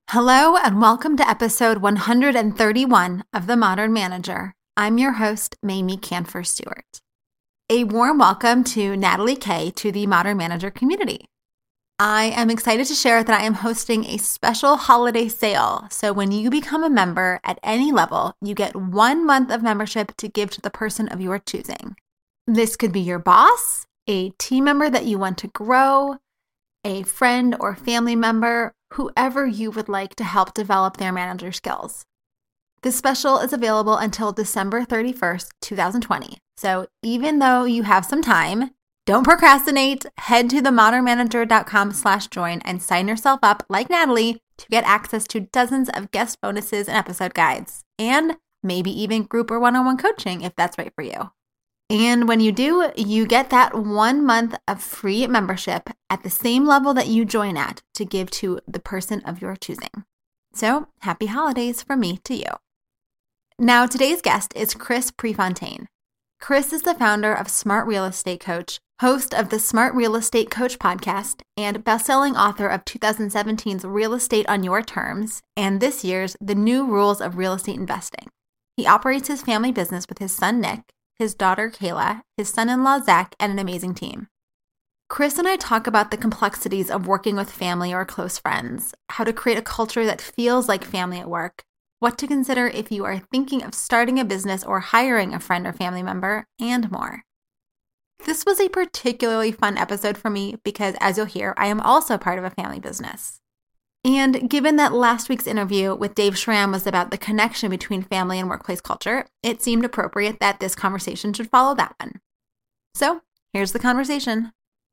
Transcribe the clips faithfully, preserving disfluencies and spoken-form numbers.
Hello and welcome to episode one hundred thirty-one of The Modern Manager. I'm your host, Mamie Kanfer Stewart. A warm welcome to Natalie Kay to the Modern Manager community. I am excited to share that I am hosting a special holiday sale. So when you become a member at any level, you get one month of membership to give to the person of your choosing. This could be your boss, a team member that you want to grow, a friend or family member, whoever you would like to help develop their manager skills. This special is available until December thirty-first, twenty twenty. So even though you have some time, don't procrastinate. Head to themodernmanager.com slash join and sign yourself up like Natalie to get access to dozens of guest bonuses and episode guides, and maybe even group or one-on-one coaching if that's right for you. And when you do, you get that one month of free membership at the same level that you join at to give to the person of your choosing. So happy holidays from me to you. Now, today's guest is Chris Prefontaine. Chris is the founder of Smart Real Estate Coach, host of the Smart Real Estate Coach podcast, and best-selling author of twenty seventeen's Real Estate on Your Terms and this year's The New Rules of Real Estate Investing. He operates his family business with his son, Nick, his daughter, Kayla, his son-in-law, Zach, and an amazing team. Chris and I talk about the complexities of working with family or close friends, how to create a culture that feels like family at work, what to consider if you are thinking of starting a business or hiring a friend or family member, and more. This was a particularly fun episode for me because, as you'll hear, I am also part of a family business. And given that last week's interview with Dave Schramm was about the connection between family and workplace culture, it seemed appropriate that this conversation should follow that one. So, here's the conversation.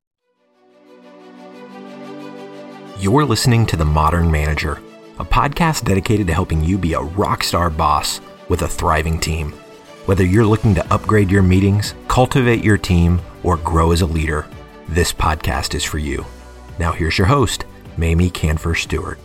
You're listening to The Modern Manager, a podcast dedicated to helping you be a rockstar boss with a thriving team. Whether you're looking to upgrade your meetings, cultivate your team, or grow as a leader, this podcast is for you. Now here's your host, Mamie Kanfer Stewart.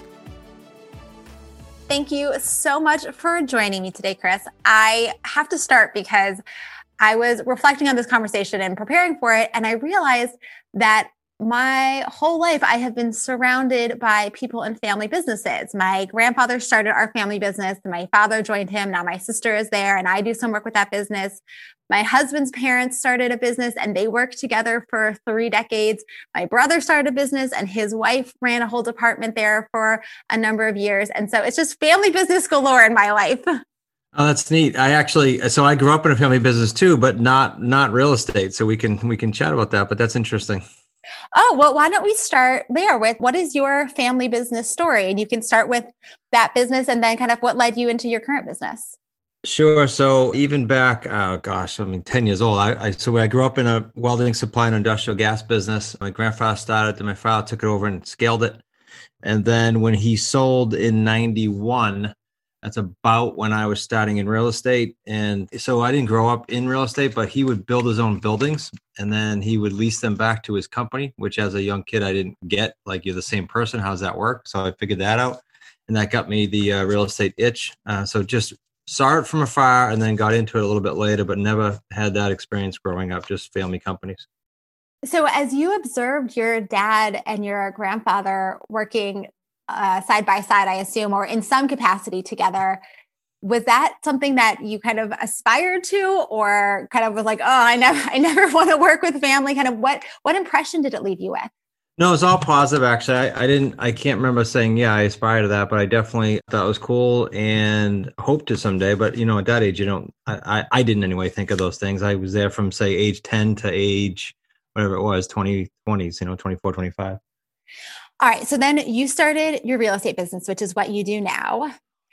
Thank you so much for joining me today, Chris. I have to start because I was reflecting on this conversation and preparing for it, and I realized that my whole life I have been surrounded by people in family businesses. My grandfather started our family business, and my father joined him. Now my sister is there, and I do some work with that business. My husband's parents started a business and they worked together for three decades. My brother started a business and his wife ran a whole department there for a number of years. And so it's just family business galore in my life. Oh, that's neat. I actually, so I grew up in a family business too, but not, not real estate. So we can, we can chat about that, but that's interesting. Oh, well, why don't we start there with what is your family business story? And you can start with that business and then kind of what led you into your current business. Sure. So even back, oh gosh, I mean, ten years old. I, I so I grew up in a welding supply and industrial gas business. My grandfather started, then my father took it over and scaled it. And then when he sold in ninety-one, that's about when I was starting in real estate. And so I didn't grow up in real estate, but he would build his own buildings and then he would lease them back to his company, which as a young kid, I didn't get. Like, you're the same person. How's that work? So I figured that out. And that got me the uh, real estate itch. Uh, so just saw it from afar and then got into it a little bit later, but never had that experience growing up, just family companies. So as you observed your dad and your grandfather working uh, side by side, I assume, or in some capacity together, was that something that you kind of aspired to, or kind of was like, oh, I never, I never want to work with family? Kind of what, what impression did it leave you with? No, it's all positive, actually. I, I didn't, I can't remember saying, yeah, I aspire to that, but I definitely thought it was cool and hoped to someday. But, you know, at that age, you don't, I, I, I didn't anyway think of those things. I was there from, say, age ten to age, whatever it was, twenty, twenties, you know, twenty-four, twenty-five. All right. So then you started your real estate business, which is what you do now.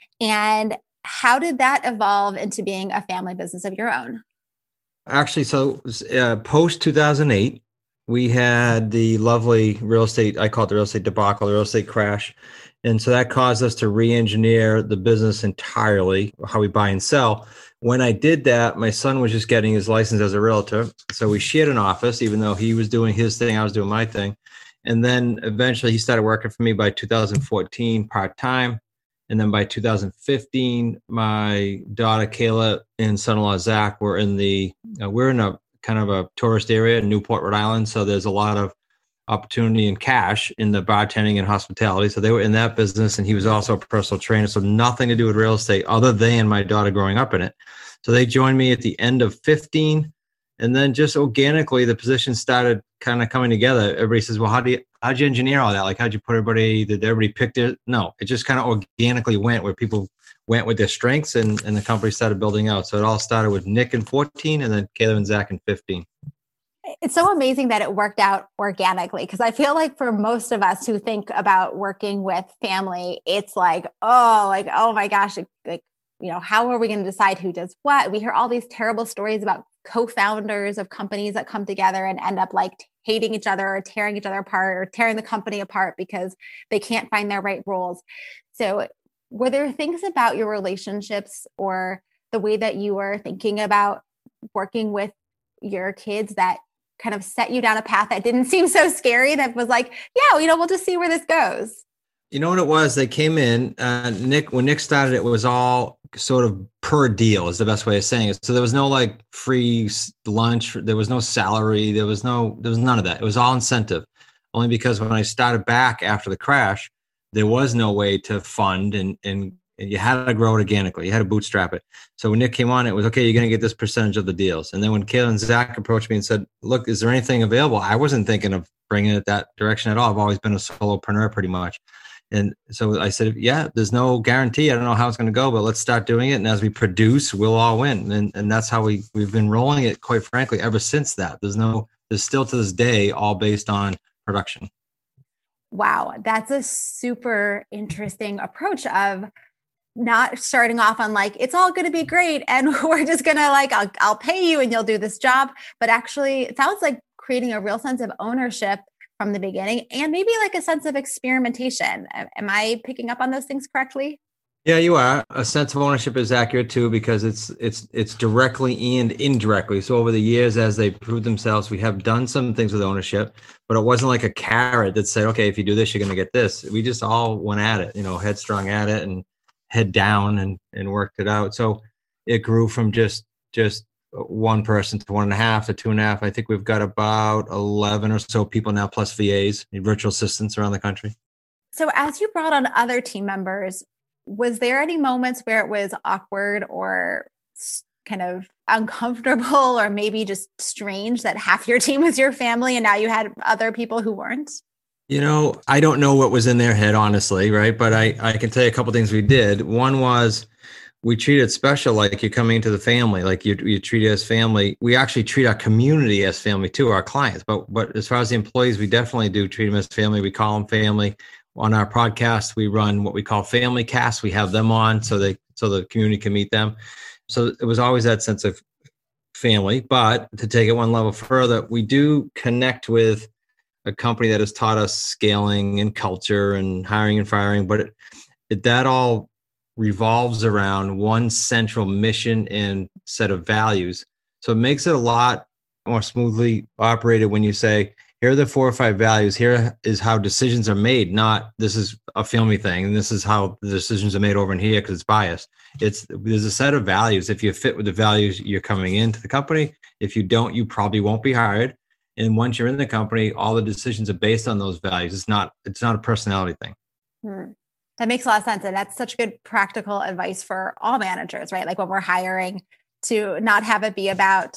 And how did that evolve into being a family business of your own? Actually, so uh, post two thousand eight, we had the lovely real estate, I call it the real estate debacle, the real estate crash. And so that caused us to re-engineer the business entirely, how we buy and sell. When I did that, my son was just getting his license as a realtor. So we shared an office, even though he was doing his thing, I was doing my thing. And then eventually he started working for me by two thousand fourteen part-time. And then by two thousand fifteen, my daughter Kayla and son-in-law Zach were in the, uh, we're in a kind of a tourist area in Newport, Rhode Island. So there's a lot of opportunity in cash in the bartending and hospitality. So they were in that business, and he was also a personal trainer. So nothing to do with real estate other than my daughter growing up in it. So they joined me at the end of fifteen. And then just organically, the positions started kind of coming together. Everybody says, well, how do you, how'd you engineer all that? Like, how'd you put everybody, did everybody pick it? No, it just kind of organically went where people went with their strengths, and, and the company started building out. So it all started with Nick in fourteen and then Caleb and Zach in fifteen. It's so amazing that it worked out organically, because I feel like for most of us who think about working with family, it's like, oh, like, oh my gosh, like, you know, how are we going to decide who does what? We hear all these terrible stories about co-founders of companies that come together and end up like hating each other or tearing each other apart or tearing the company apart because they can't find their right roles. So were there things about your relationships or the way that you were thinking about working with your kids that kind of set you down a path that didn't seem so scary, that was like, yeah, you know, we'll just see where this goes? You know what it was? They came in, uh, Nick, when Nick started, it was all sort of per deal is the best way of saying it. So there was no like free lunch. There was no salary. There was no, there was none of that. It was all incentive, only because when I started back after the crash, there was no way to fund, and, and, and you had to grow it organically. You had to bootstrap it. So when Nick came on, it was, okay, you're going to get this percentage of the deals. And then when Kayla and Zach approached me and said, look, is there anything available? I wasn't thinking of bringing it that direction at all. I've always been a solopreneur pretty much. And so I said, yeah, there's no guarantee. I don't know how it's going to go, but let's start doing it. And as we produce, we'll all win. And and that's how we, we've been rolling it, quite frankly, ever since that. There's no, there's still to this day, all based on production. Wow. That's a super interesting approach of not starting off on like, it's all going to be great, and we're just going to like, I'll, I'll pay you and you'll do this job. But actually, it sounds like creating a real sense of ownership from the beginning, and maybe like a sense of experimentation. Am I picking up on those things correctly? Yeah, you are. A sense of ownership is accurate too, because it's it's it's directly and indirectly. So over the years, as they proved themselves, we have done some things with ownership, but it wasn't like a carrot that said, okay, if you do this, you're going to get this. We just all went at it, you know, headstrong at it and head down and and worked it out. So it grew from just just one person to one and a half to two and a half. I think we've got about eleven or so people now, plus V As, virtual assistants around the country. So as you brought on other team members, was there any moments where it was awkward or kind of uncomfortable or maybe just strange that half your team was your family and now you had other people who weren't? You know, I don't know what was in their head, honestly, right? But I, I can tell you a couple of things we did. One was we treated special like you're coming into the family, like you, you treat it as family. We actually treat our community as family too, our clients. But but as far as the employees, we definitely do treat them as family. We call them family. On our podcast, we run what we call family casts. We have them on so they so the community can meet them. So it was always that sense of family. But to take it one level further, we do connect with a company that has taught us scaling and culture and hiring and firing. But it, it, that all revolves around one central mission and set of values. So it makes it a lot more smoothly operated when you say, here are the four or five values. Here is how decisions are made. Not this is a family thing, and this is how the decisions are made over in here because it's biased. It's there's a set of values. If you fit with the values, you're coming into the company. If you don't, you probably won't be hired. And once you're in the company, all the decisions are based on those values. It's not it's not a personality thing. Hmm. That makes a lot of sense, and that's such good practical advice for all managers, right? Like when we're hiring, to not have it be about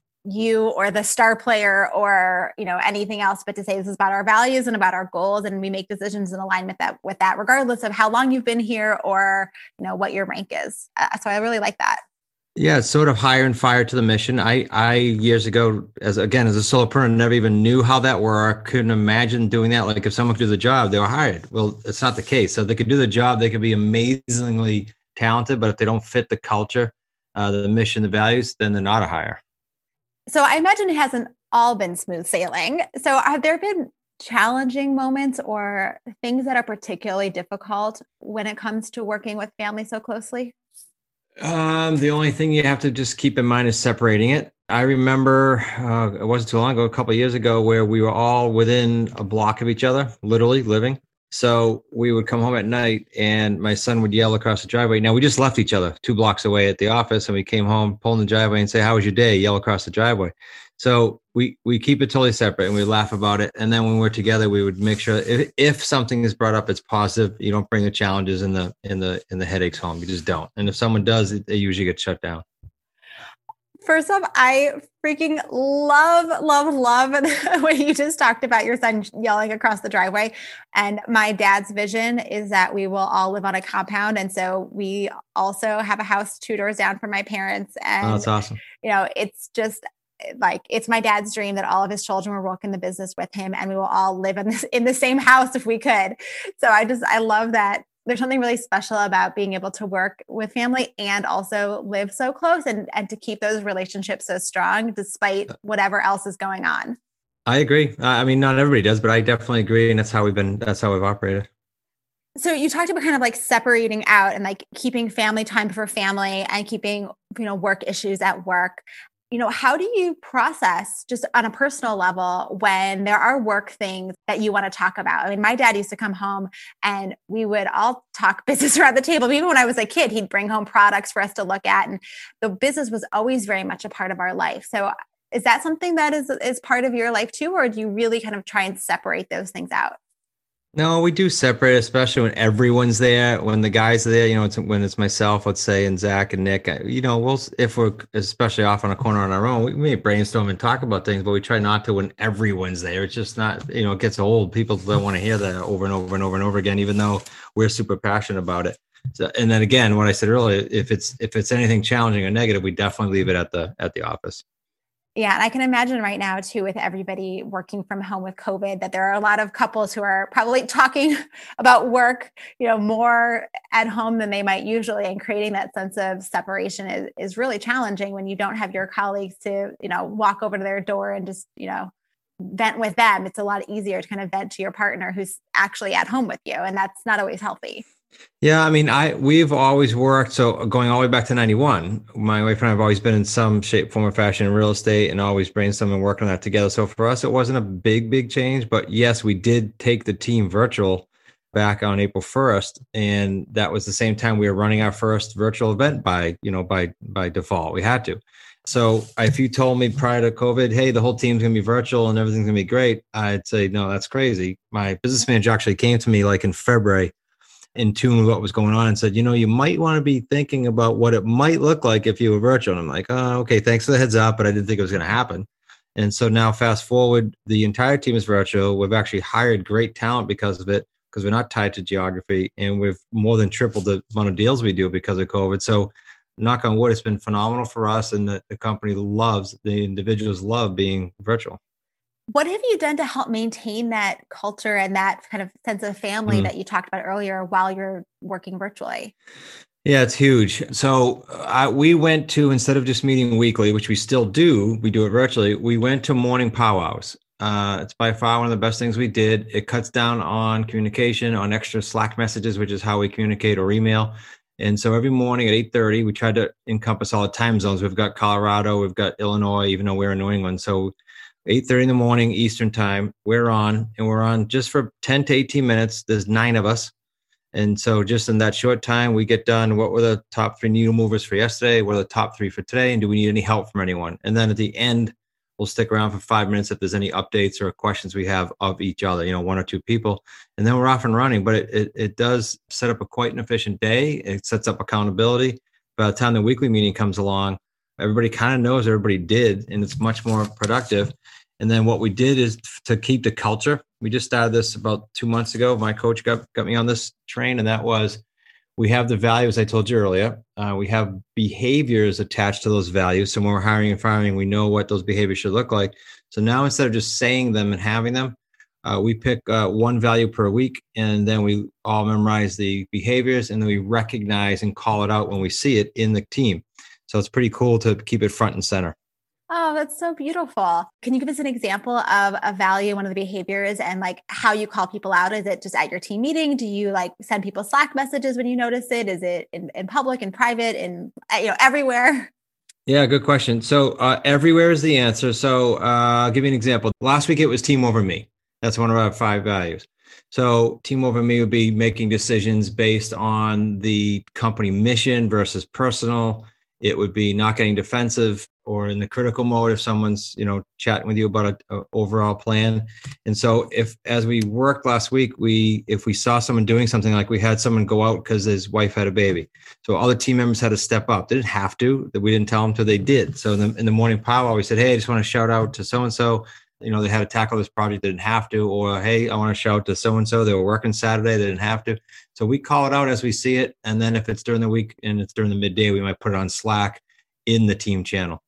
you or the star player or, you know, anything else, but to say this is about our values and about our goals, and we make decisions in alignment that with that, regardless of how long you've been here or, you know, what your rank is. Uh, so I really like that. Yeah, it's sort of hire and fire to the mission. I, I years ago, as again, as a solopreneur, never even knew how that worked. Couldn't imagine doing that. Like if someone could do the job, they were hired. Well, it's not the case. So they could do the job. They could be amazingly talented, but if they don't fit the culture, uh, the mission, the values, then they're not a hire. So I imagine it hasn't all been smooth sailing. So have there been challenging moments or things that are particularly difficult when it comes to working with family so closely? Um, the only thing you have to just keep in mind is separating it. I remember uh, it wasn't too long ago, a couple of years ago, where we were all within a block of each other, literally living. So we would come home at night and my son would yell across the driveway. Now we just left each other two blocks away at the office, and we came home, pull in the driveway and say, how was your day? Yell across the driveway. So we, we keep it totally separate and we laugh about it. And then when we're together, we would make sure if, if something is brought up, it's positive. You don't bring the challenges and the, in the, in the headaches home. You just don't. And if someone does, it, they usually get shut down. First off, I freaking love, love, love when you just talked about your son yelling across the driveway. And my dad's vision is that we will all live on a compound. And so we also have a house two doors down from my parents. And oh, that's awesome. You know, it's just like, it's my dad's dream that all of his children will work in the business with him and we will all live in this, in the same house if we could. So I just, I love that. There's something really special about being able to work with family and also live so close and, and to keep those relationships so strong despite whatever else is going on. I agree. I mean, not everybody does, but I definitely agree. And that's how we've been, that's how we've operated. So you talked about kind of like separating out and like keeping family time for family and keeping, you know, work issues at work. You know, how do you process just on a personal level when there are work things that you want to talk about? I mean, my dad used to come home and we would all talk business around the table. Even when I was a kid, he'd bring home products for us to look at. And the business was always very much a part of our life. So is that something that is, is part of your life too? Or do you really kind of try and separate those things out? No, we do separate, especially when everyone's there. When the guys are there, you know, it's when it's myself, let's say, and Zach and Nick, you know, we'll, if we're especially off on a corner on our own, we may brainstorm and talk about things, but we try not to when everyone's there. It's just not, you know, it gets old. People don't want to hear that over and over and over and over again, even though we're super passionate about it. So, and then again, what I said earlier, if it's, if it's anything challenging or negative, we definitely leave it at the, at the office. Yeah. And I can imagine right now too, with everybody working from home with COVID, that there are a lot of couples who are probably talking about work, you know, more at home than they might usually. And creating that sense of separation is, is really challenging when you don't have your colleagues to, you know, walk over to their door and just, you know, vent with them. It's a lot easier to kind of vent to your partner who's actually at home with you. And that's not always healthy. Yeah, I mean, I we've always worked. So going all the way back to ninety-one, my wife and I have always been in some shape, form, or fashion in real estate, and always brainstorming and working on that together. So for us, it wasn't a big, big change. But yes, we did take the team virtual back on April first, and that was the same time we were running our first virtual event by, you know, by by default. We had to. So if you told me prior to COVID, hey, the whole team's going to be virtual and everything's going to be great, I'd say, no, that's crazy. My business manager actually came to me like in February, in tune with what was going on, and said, you know, you might want to be thinking about what it might look like if you were virtual. And I'm like, oh, okay, thanks for the heads up, but I didn't think it was going to happen. And so now fast forward, the entire team is virtual. We've actually hired great talent because of it, because we're not tied to geography, and we've more than tripled the amount of deals we do because of COVID. So knock on wood, it's been phenomenal for us, and the, the company loves, the individuals love being virtual. What have you done to help maintain that culture and that kind of sense of family mm-hmm. that you talked about earlier while you're working virtually? Yeah, it's huge. So uh, we went to, instead of just meeting weekly, which we still do, we do it virtually, we went to morning powwows. Uh, it's by far one of the best things we did. It cuts down on communication, on extra Slack messages, which is how we communicate, or email. And so every morning at eight thirty, we tried to encompass all the time zones. We've got Colorado, we've got Illinois, even though we're in New England. So eight thirty in the morning, Eastern time, we're on, and we're on just for ten to eighteen minutes. There's nine of us. And so just in that short time, we get done. What were the top three needle movers for yesterday? What are the top three for today? And do we need any help from anyone? And then at the end, we'll stick around for five minutes if there's any updates or questions we have of each other, you know, one or two people. And then we're off and running. But it, it, it does set up a quite an efficient day. It sets up accountability. By the time the weekly meeting comes along, everybody kind of knows everybody did, and it's much more productive. And then what we did is to keep the culture. We just started this about two months ago. My coach got, got me on this train, and that was, we have the values I told you earlier. Uh, we have behaviors attached to those values. So when we're hiring and firing, we know what those behaviors should look like. So now instead of just saying them and having them, uh, we pick uh, one value per week, and then we all memorize the behaviors, and then we recognize and call it out when we see it in the team. So it's pretty cool to keep it front and center. Oh, that's so beautiful. Can you give us an example of a value, one of the behaviors, and like how you call people out? Is it just at your team meeting? Do you like send people Slack messages when you notice it? Is it in, in public, in private, in, you know, everywhere? Yeah, good question. So uh, everywhere is the answer. So uh, I'll give you an example. Last week, it was team over me. That's one of our five values. So team over me would be making decisions based on the company mission versus personal. It would be not getting defensive or in the critical mode if someone's, you know, chatting with you about a, a overall plan. And so if, as we worked last week, we, if we saw someone doing something, like we had someone go out because his wife had a baby. So all the team members had to step up. They didn't have to, that we didn't tell them till they did. So in the, in the morning powwow, we said, hey, I just want to shout out to so-and-so. You know, they had to tackle this project, they didn't have to, or, hey, I want to shout out to so-and-so. They were working Saturday, they didn't have to. So we call it out as we see it. And then if it's during the week and it's during the midday, we might put it on Slack in the team channel.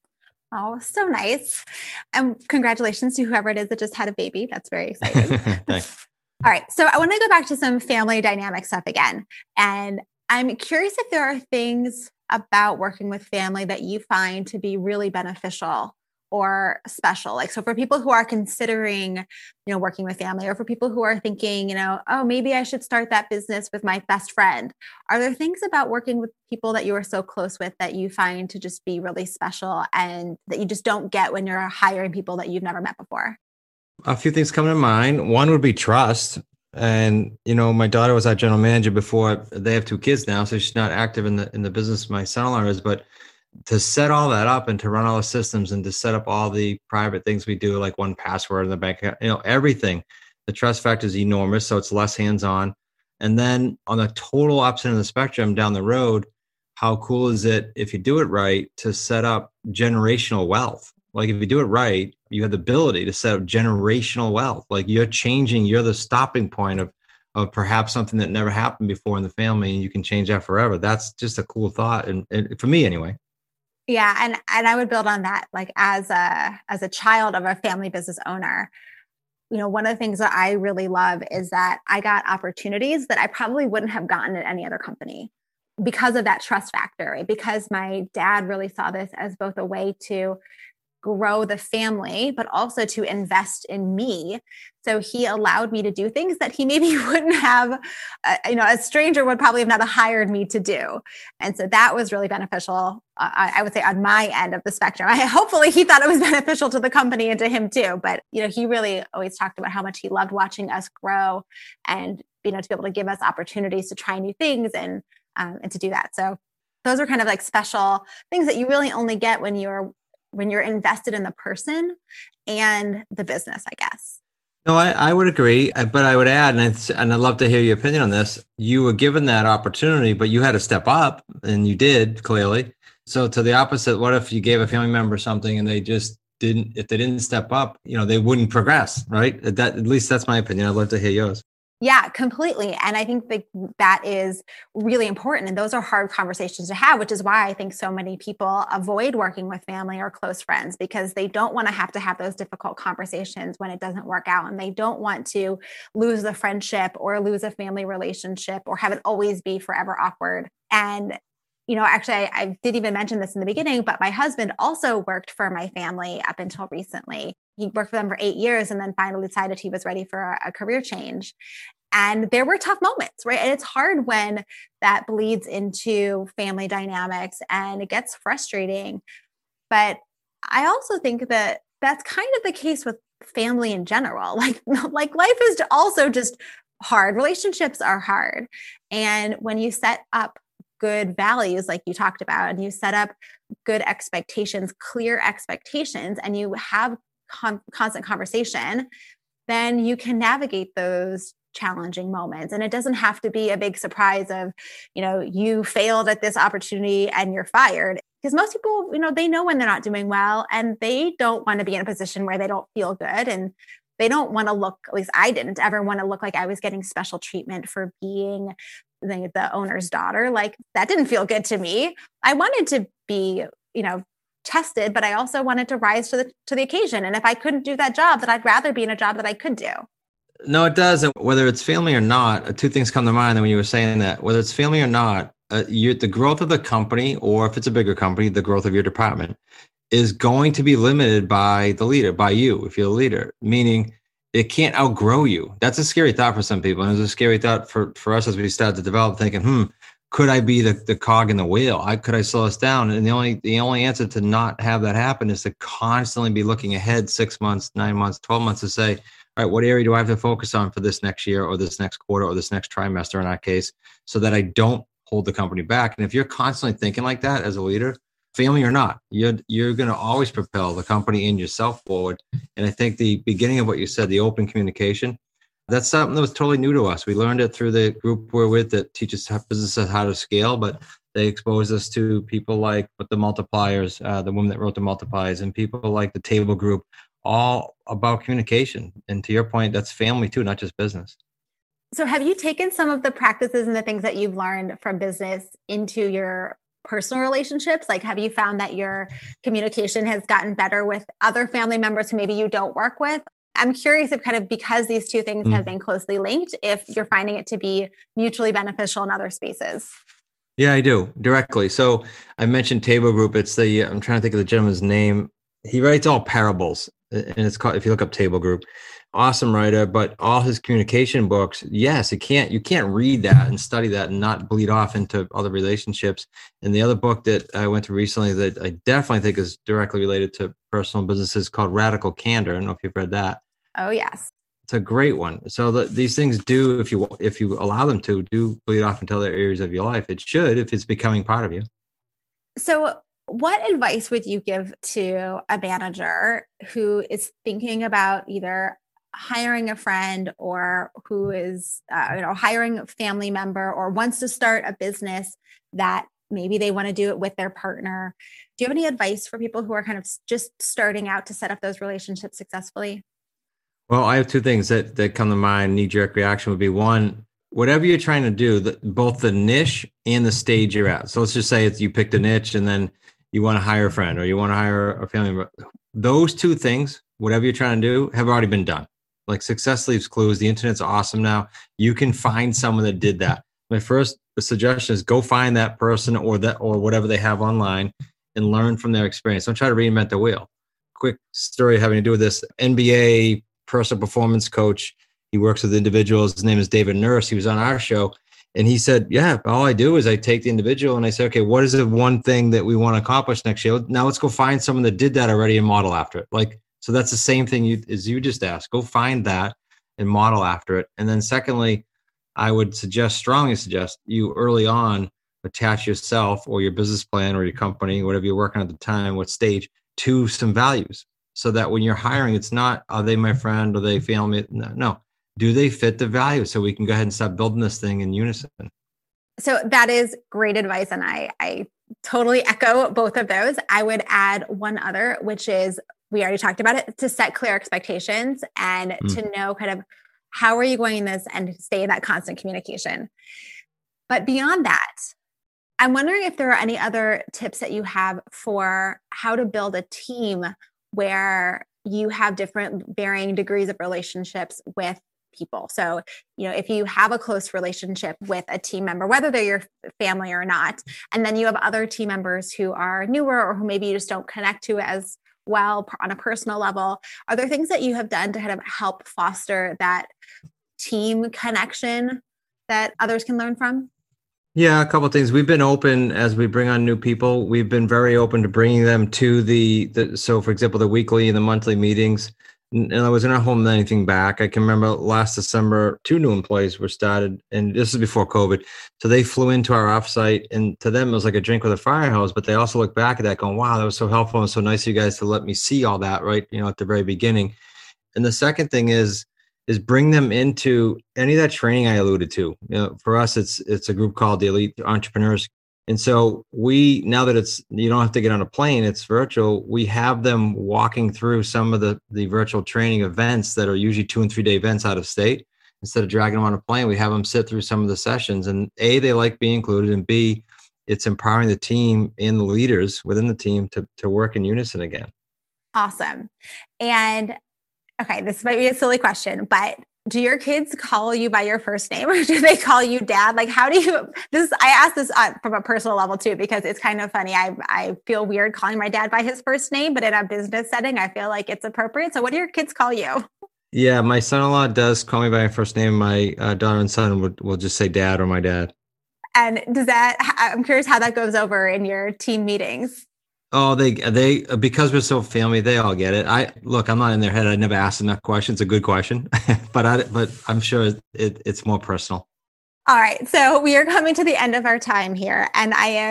Oh, so nice. And congratulations to whoever it is that just had a baby. That's very exciting. Thanks. All right. So I want to go back to some family dynamic stuff again. And I'm curious if there are things about working with family that you find to be really beneficial or special. Like, so for people who are considering, you know, working with family, or for people who are thinking, you know, oh, maybe I should start that business with my best friend. Are there things about working with people that you are so close with that you find to just be really special and that you just don't get when you're hiring people that you've never met before? A few things come to mind. One would be trust. And, you know, my daughter was our general manager before. They have two kids now, so she's not active in the, in the business my son-in-law is, but to set all that up and to run all the systems and to set up all the private things we do, like one password in the bank account, you know, everything, the trust factor is enormous. So it's less hands-on. And then on the total opposite end of the spectrum down the road, how cool is it if you do it right to set up generational wealth? Like if you do it right, you have the ability to set up generational wealth. Like you're changing, you're the stopping point of, of perhaps something that never happened before in the family, and you can change that forever. That's just a cool thought. And, and for me anyway. Yeah. And, and I would build on that, like as a, as a child of a family business owner, you know, one of the things that I really love is that I got opportunities that I probably wouldn't have gotten at any other company because of that trust factor, right? Because my dad really saw this as both a way to grow the family, but also to invest in me. So he allowed me to do things that he maybe wouldn't have, uh, you know, a stranger would probably have not hired me to do. And so that was really beneficial. Uh, I, I would say on my end of the spectrum. I, hopefully he thought it was beneficial to the company and to him too. But, you know, he really always talked about how much he loved watching us grow and, you know, to be able to give us opportunities to try new things and, um, and to do that. So those are kind of like special things that you really only get when you're when you're invested in the person and the business, I guess. No, I, I would agree, but I would add, and it's, and I'd love to hear your opinion on this. You were given that opportunity, but you had to step up, and you did clearly. So to the opposite, what if you gave a family member something and they just didn't, if they didn't step up, you know, they wouldn't progress, right? That, at least that's my opinion. I'd love to hear yours. Yeah, completely. And I think that that is really important. And those are hard conversations to have, which is why I think so many people avoid working with family or close friends, because they don't want to have to have those difficult conversations when it doesn't work out. And they don't want to lose the friendship or lose a family relationship or have it always be forever awkward. And you know, actually, I, I didn't even mention this in the beginning, but my husband also worked for my family up until recently. He worked for them for eight years and then finally decided he was ready for a, a career change. And there were tough moments, right? And it's hard when that bleeds into family dynamics and it gets frustrating. But I also think that that's kind of the case with family in general. Like, like life is also just hard. Relationships are hard. And when you set up good values, like you talked about, and you set up good expectations, clear expectations, and you have con- constant conversation, then you can navigate those challenging moments. And it doesn't have to be a big surprise of, you know, you failed at this opportunity and you're fired. Because most people, you know, they know when they're not doing well, and they don't want to be in a position where they don't feel good. And they don't want to look, at least I didn't ever want to look like I was getting special treatment for being the, the owner's daughter. Like that didn't feel good to me. I wanted to be, you know, tested, but I also wanted to rise to the to the occasion. And if I couldn't do that job, then I'd rather be in a job that I could do. No, it does. And whether it's family or not, two things come to mind when you were saying that. Whether it's family or not, uh, you, the growth of the company, or if it's a bigger company, the growth of your department is going to be limited by the leader, by you, if you're the leader, meaning it can't outgrow you. That's a scary thought for some people. And it's a scary thought for, for us as we started to develop, thinking, hmm, could I be the, the cog in the wheel? I, could I slow us down? And the only the only answer to not have that happen is to constantly be looking ahead six months, nine months, twelve months to say, all right, what area do I have to focus on for this next year or this next quarter or this next trimester in our case, so that I don't hold the company back? And if you're constantly thinking like that as a leader, family or not. You're, you're going to always propel the company and yourself forward. And I think the beginning of what you said, the open communication, that's something that was totally new to us. We learned it through the group we're with that teaches businesses how to scale, but they exposed us to people like with the multipliers, uh, the woman that wrote the multipliers, and people like the Table Group, all about communication. And to your point, that's family too, not just business. So have you taken some of the practices and the things that you've learned from business into your personal relationships? Like, have you found that your communication has gotten better with other family members who maybe you don't work with? I'm curious if kind of because these two things mm. have been closely linked, if you're finding it to be mutually beneficial in other spaces. Yeah, I do directly. So I mentioned Table Group. It's the, I'm trying to think of the gentleman's name. He writes all parables, and it's called, if you look up Table Group, awesome writer, but all his communication books, yes, it can't, you can't read that and study that and not bleed off into other relationships. And the other book that I went to recently that I definitely think is directly related to personal businesses called Radical Candor. I don't know if you've read that. Oh, yes. It's a great one. So the, these things do, if you if you allow them to, do bleed off into other areas of your life. It should, if it's becoming part of you. So what advice would you give to a manager who is thinking about either hiring a friend or who is uh, you know, hiring a family member or wants to start a business that maybe they want to do it with their partner? Do you have any advice for people who are kind of just starting out to set up those relationships successfully? Well, I have two things that, that come to mind. Knee-jerk reaction would be one, whatever you're trying to do, the, both the niche and the stage you're at. So let's just say it's you picked a niche and then you want to hire a friend or you want to hire a family member. Those two things, whatever you're trying to do, have already been done. Like success leaves clues. The internet's awesome now. You can find someone that did that. My first suggestion is go find that person or that or whatever they have online and learn from their experience. Don't try to reinvent the wheel. Quick story having to do with this. N B A personal performance coach. He works with individuals. His name is David Nurse. He was on our show and he said, yeah, all I do is I take the individual and I say, okay, what is the one thing that we want to accomplish next year? Now let's go find someone that did that already and model after it. Like, so that's the same thing you, as you just asked. Go find that and model after it. And then secondly, I would suggest, strongly suggest you early on attach yourself or your business plan or your company, whatever you're working at the time, what stage, to some values. So that when you're hiring, it's not, are they my friend? Are they family? No, no. Do they fit the value? So we can go ahead and start building this thing in unison. So that is great advice. And I, I totally echo both of those. I would add one other, which is, we already talked about it, to set clear expectations and mm. to know kind of how are you going in this and stay in that constant communication. But beyond that, I'm wondering if there are any other tips that you have for how to build a team where you have different varying degrees of relationships with people. So, you know, if you have a close relationship with a team member, whether they're your family or not, and then you have other team members who are newer or who maybe you just don't connect to as well on a personal level, are there things that you have done to kind of help foster that team connection that others can learn from? Yeah, a couple of things. We've been open as we bring on new people. We've been very open to bringing them to the, the so for example, the weekly and the monthly meetings. And I was not holding anything back. I can remember last December, two new employees were started, and this is before COVID. So they flew into our offsite, and to them, it was like a drink with a fire hose. But they also look back at that going, wow, that was so helpful and so nice of you guys to let me see all that, right? You know, at the very beginning. And the second thing is, is bring them into any of that training I alluded to. You know, for us, it's it's a group called the Elite Entrepreneurs. And so we, now that it's, you don't have to get on a plane, it's virtual, we have them walking through some of the, the virtual training events that are usually two and three day events out of state. Instead of dragging them on a plane, we have them sit through some of the sessions. And A, they like being included, and B, it's empowering the team and the leaders within the team to, to work in unison again. Awesome. And okay, this might be a silly question, but do your kids call you by your first name or do they call you dad? Like, how do you, this, I ask this uh, from a personal level too, because it's kind of funny. I I feel weird calling my dad by his first name, but in a business setting, I feel like it's appropriate. So what do your kids call you? Yeah, my son-in-law does call me by my first name. My uh, daughter and son would will just say dad or my dad. And does that, I'm curious how that goes over in your team meetings. Oh, they, they, because we're so family, they all get it. I look, I'm not in their head. I never asked them that question. It's a good question, but I, but I'm sure it, it's more personal. All right. So we are coming to the end of our time here, and I am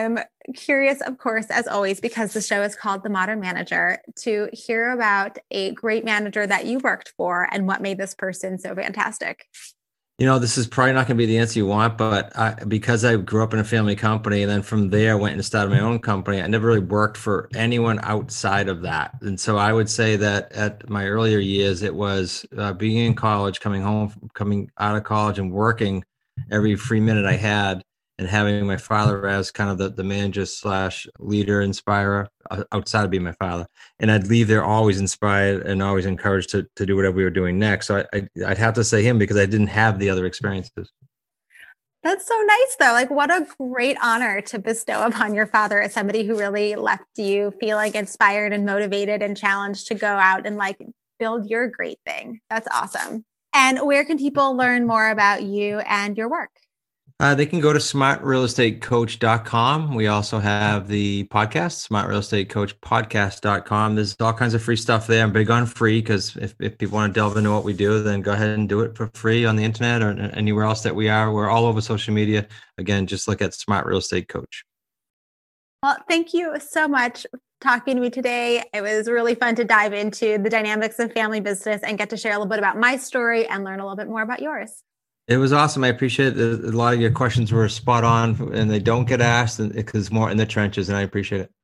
curious, of course, as always, because the show is called The Modern Manager, to hear about a great manager that you worked for and what made this person so fantastic. You know, this is probably not going to be the answer you want, but I, because I grew up in a family company and then from there went and started my own company, I never really worked for anyone outside of that. And so I would say that at my earlier years, it was uh, being in college, coming home, coming out of college and working every free minute I had, and having my father as kind of the, the manager slash leader, inspirer uh, outside of being my father. And I'd leave there always inspired and always encouraged to, to do whatever we were doing next. So I, I, I'd have to say him because I didn't have the other experiences. That's so nice though. Like what a great honor to bestow upon your father as somebody who really left you feeling inspired and motivated and challenged to go out and like build your great thing. That's awesome. And where can people learn more about you and your work? Uh, they can go to smart real estate coach dot com. We also have the podcast, smart real estate coach podcast dot com. There's all kinds of free stuff there. I'm big on free because if, if people want to delve into what we do, then go ahead and do it for free on the internet or anywhere else that we are. We're all over social media. Again, just look at Smart Real Estate Coach. Well, thank you so much for talking to me today. It was really fun to dive into the dynamics of family business and get to share a little bit about my story and learn a little bit more about yours. It was awesome. I appreciate it. A lot of your questions were spot on and they don't get asked because more in the trenches, and I appreciate it.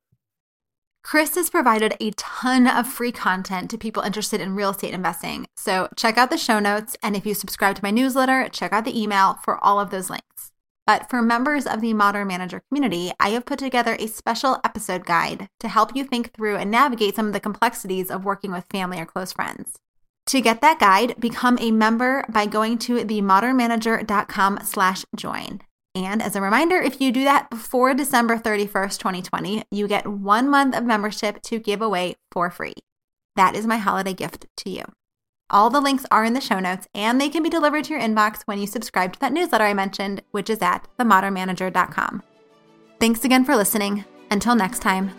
Chris has provided a ton of free content to people interested in real estate investing. So check out the show notes. And if you subscribe to my newsletter, check out the email for all of those links. But for members of the Modern Manager community, I have put together a special episode guide to help you think through and navigate some of the complexities of working with family or close friends. To get that guide, become a member by going to the modern manager dot com slash join. And as a reminder, if you do that before December thirty-first, twenty twenty, you get one month of membership to give away for free. That is my holiday gift to you. All the links are in the show notes, and they can be delivered to your inbox when you subscribe to that newsletter I mentioned, which is at the modern manager dot com. Thanks again for listening. Until next time.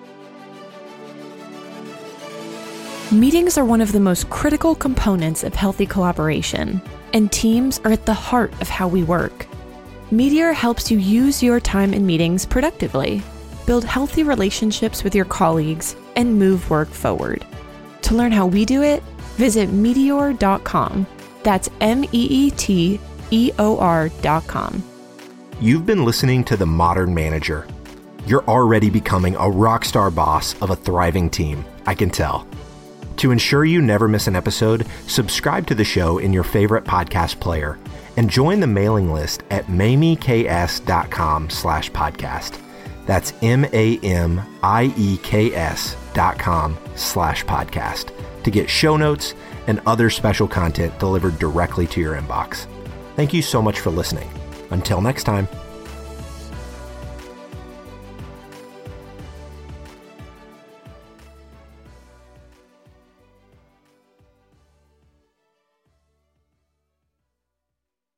Meetings are one of the most critical components of healthy collaboration, and teams are at the heart of how we work. Meteor helps you use your time in meetings productively, build healthy relationships with your colleagues, and move work forward. To learn how we do it, visit meteor dot com. That's M E E T E O R dot com. You've been listening to The Modern Manager. You're already becoming a rock star boss of a thriving team, I can tell. To ensure you never miss an episode, subscribe to the show in your favorite podcast player and join the mailing list at mamieks dot com slash podcast. That's M-A-M-I-E-K-S dot com slash podcast to get show notes and other special content delivered directly to your inbox. Thank you so much for listening. Until next time.